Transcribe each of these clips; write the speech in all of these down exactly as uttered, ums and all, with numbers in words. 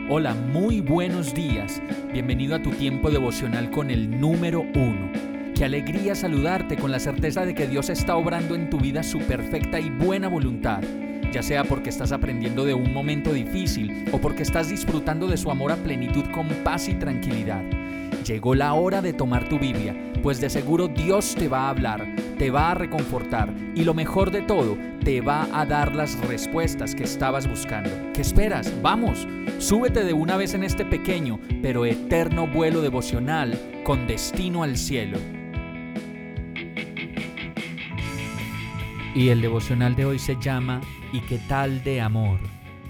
Hola, muy buenos días. Bienvenido a tu tiempo devocional con el número uno. Qué alegría saludarte con la certeza de que Dios está obrando en tu vida su perfecta y buena voluntad, ya sea porque estás aprendiendo de un momento difícil o porque estás disfrutando de su amor a plenitud con paz y tranquilidad. Llegó la hora de tomar tu Biblia, pues de seguro Dios te va a hablar, te va a reconfortar y lo mejor de todo, te va a dar las respuestas que estabas buscando. ¿Qué esperas? ¡Vamos! Súbete de una vez en este pequeño pero eterno vuelo devocional con destino al cielo. Y el devocional de hoy se llama ¿Y qué tal de amor?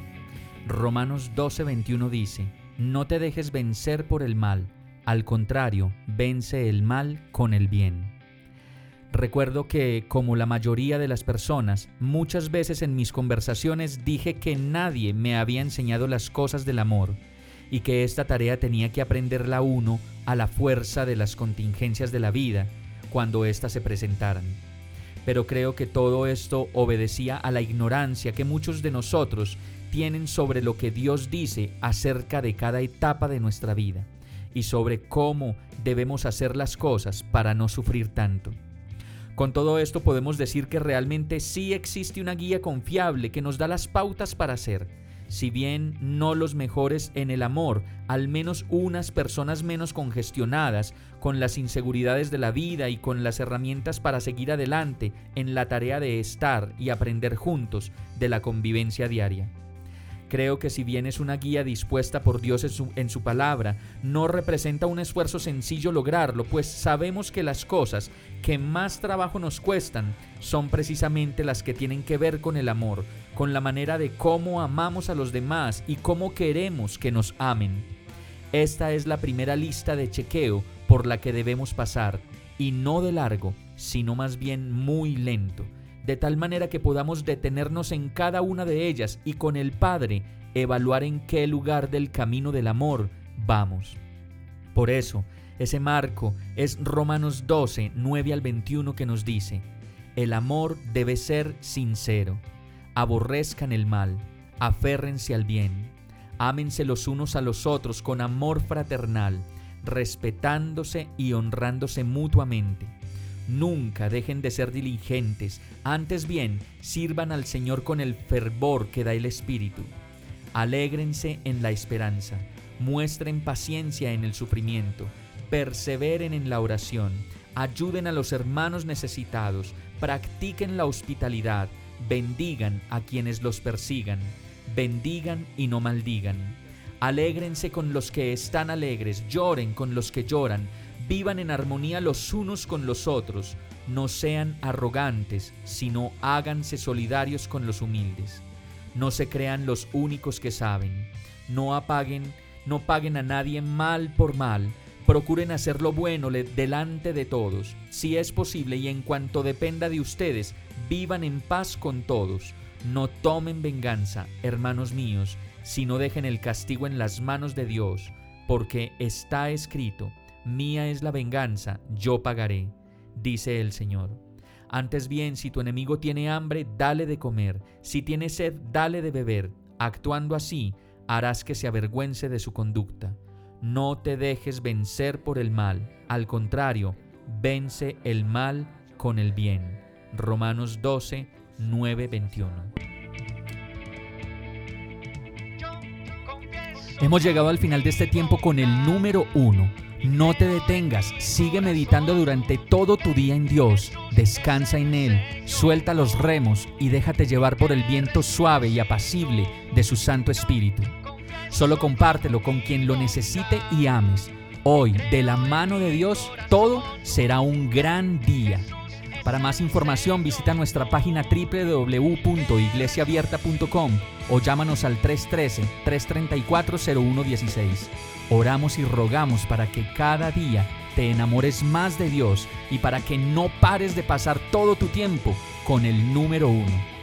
Romanos doce veintiuno dice: No te dejes vencer por el mal, al contrario, vence el mal con el bien. Recuerdo que, como la mayoría de las personas, muchas veces en mis conversaciones dije que nadie me había enseñado las cosas del amor y que esta tarea tenía que aprenderla uno a la fuerza de las contingencias de la vida cuando éstas se presentaran. Pero creo que todo esto obedecía a la ignorancia que muchos de nosotros tienen sobre lo que Dios dice acerca de cada etapa de nuestra vida y sobre cómo debemos hacer las cosas para no sufrir tanto. Con todo esto podemos decir que realmente sí existe una guía confiable que nos da las pautas para ser, si bien no los mejores en el amor, al menos unas personas menos congestionadas con las inseguridades de la vida y con las herramientas para seguir adelante en la tarea de estar y aprender juntos de la convivencia diaria. Creo que si bien es una guía dispuesta por Dios en su, en su palabra, no representa un esfuerzo sencillo lograrlo, pues sabemos que las cosas que más trabajo nos cuestan son precisamente las que tienen que ver con el amor, con la manera de cómo amamos a los demás y cómo queremos que nos amen. Esta es la primera lista de chequeo por la que debemos pasar, y no de largo, sino más bien muy lento, de tal manera que podamos detenernos en cada una de ellas y con el Padre evaluar en qué lugar del camino del amor vamos. Por eso, ese marco es Romanos doce, nueve al veintiuno, que nos dice: el amor debe ser sincero, aborrezcan el mal, aférrense al bien, ámense los unos a los otros con amor fraternal, respetándose y honrándose mutuamente. Nunca dejen de ser diligentes, antes bien, sirvan al Señor con el fervor que da el Espíritu. Alégrense en la esperanza, muestren paciencia en el sufrimiento, perseveren en la oración, ayuden a los hermanos necesitados, practiquen la hospitalidad, bendigan a quienes los persigan, bendigan y no maldigan. Alégrense con los que están alegres, lloren con los que lloran, vivan en armonía los unos con los otros, no sean arrogantes, sino háganse solidarios con los humildes. No se crean los únicos que saben, no apaguen, no paguen a nadie mal por mal, procuren hacer lo bueno delante de todos, si es posible y en cuanto dependa de ustedes, vivan en paz con todos. No tomen venganza, hermanos míos, sino dejen el castigo en las manos de Dios, porque está escrito: mía es la venganza, yo pagaré, dice el Señor. Antes bien, si tu enemigo tiene hambre, dale de comer, si tiene sed, dale de beber. Actuando así, harás que se avergüence de su conducta. No te dejes vencer por el mal, al contrario, vence el mal con el bien. Romanos doce, nueve, veintiuno. Hemos llegado al final de este tiempo con el número uno. No te detengas, sigue meditando durante todo tu día en Dios, descansa en Él, suelta los remos y déjate llevar por el viento suave y apacible de su Santo Espíritu. Solo compártelo con quien lo necesite y ames. Hoy, de la mano de Dios, todo será un gran día. Para más información visita nuestra página doble u doble u doble u punto iglesia abierta punto com o llámanos al tres uno tres, tres tres cuatro, cero uno uno seis. Oramos y rogamos para que cada día te enamores más de Dios y para que no pares de pasar todo tu tiempo con el número uno.